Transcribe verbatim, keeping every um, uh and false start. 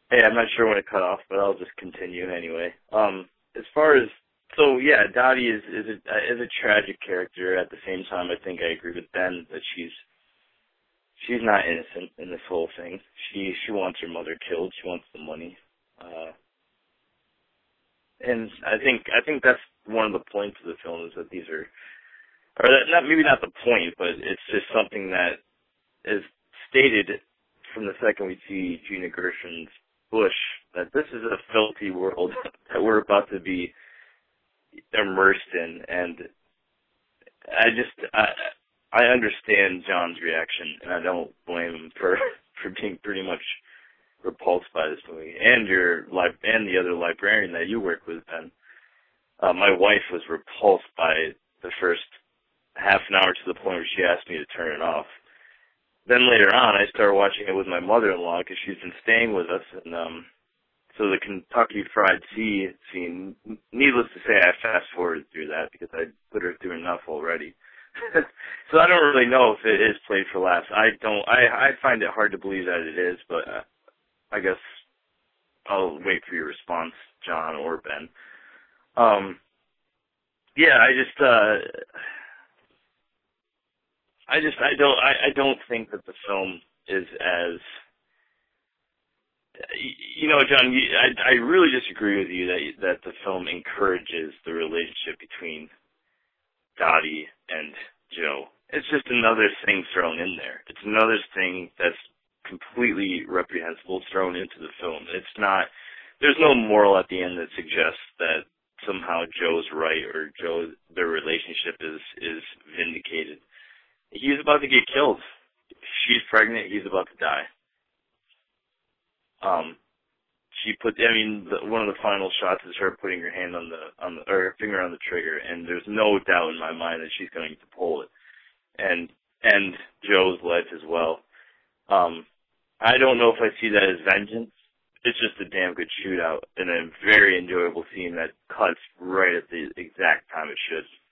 Hey, I'm not sure when it cut off, but I'll just continue anyway. Um, as far as so, yeah, Dottie is is a is a tragic character. At the same time, I think I agree with Ben that she's she's not innocent in this whole thing. She she wants her mother killed. She wants the money, uh, and I think I think that's one of the points of the film is that these are, or that, not maybe not the point, but it's just something that is stated from the second we see Gina Gershon's Bush, that this is a filthy world that we're about to be immersed in, and I just I I understand John's reaction, and I don't blame him for for being pretty much repulsed by this movie, and your lib and the other librarian that you work with, Ben. Uh, my wife was repulsed by the first half an hour to the point where she asked me to turn it off. Then later on, I started watching it with my mother-in-law because she's been staying with us, and um, so the Kentucky Fried Tea scene, needless to say, I fast-forwarded through that because I put her through enough already. So I don't really know if it is played for laughs. I don't. I I find it hard to believe that it is, but uh, I guess I'll wait for your response, John or Ben. Um, yeah, I just. Uh, I just I don't I, I don't think that the film is as you know, John. You, I I really disagree with you that that the film encourages the relationship between Dottie and Joe. It's just another thing thrown in there. It's another thing that's completely reprehensible thrown into the film. It's not. There's no moral at the end that suggests that somehow Joe's right or Joe their relationship is is vindicated. He's about to get killed. She's pregnant. He's about to die. Um, she put. I mean, the, one of the final shots is her putting her hand on the on the or her finger on the trigger, and there's no doubt in my mind that she's going to pull it, and and Joe's life as well. Um, I don't know if I see that as vengeance. It's just a damn good shootout and a very enjoyable scene that cuts right at the exact time it should.